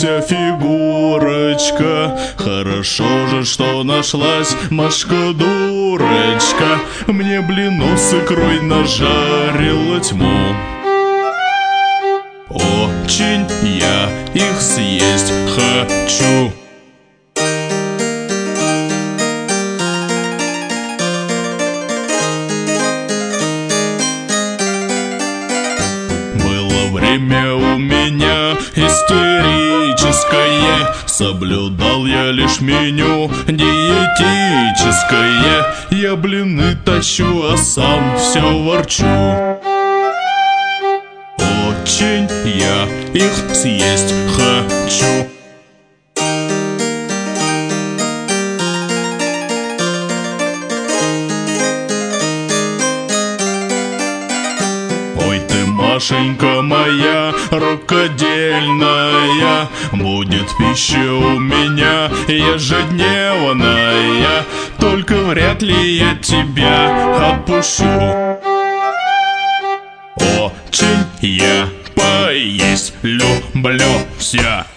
вся фигурочка. Хорошо же, что нашлась Машка-дурочка. Мне блинов с икрой нажарила тьму. Очень я их съесть хочу. Было время у меня истерическое, соблюдал я лишь меню диетическое. Я блины тащу, а сам все ворчу. Очень я их съесть хочу. Ой ты, Машенька моя рукодельная, будет пища у меня ежедневная, только вряд ли я тебя отпущу. Очень я поесть люблю вся.